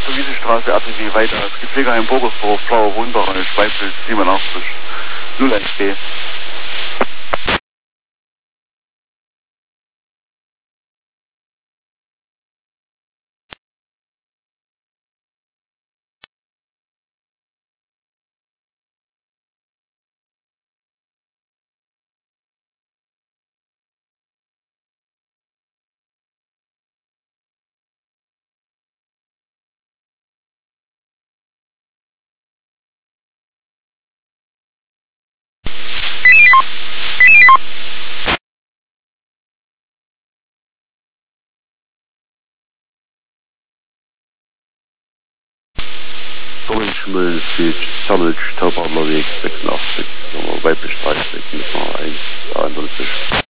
zur Wiesenstraße, RTW weiter. Es gibt Pflegeheim Burgersdorf, Blauer Wohnbach und Schweifel 87 01B. Schimmel steht Sammelt Staubarmer Weg 86, weiblich 30, mit noch ein anderes Fisch.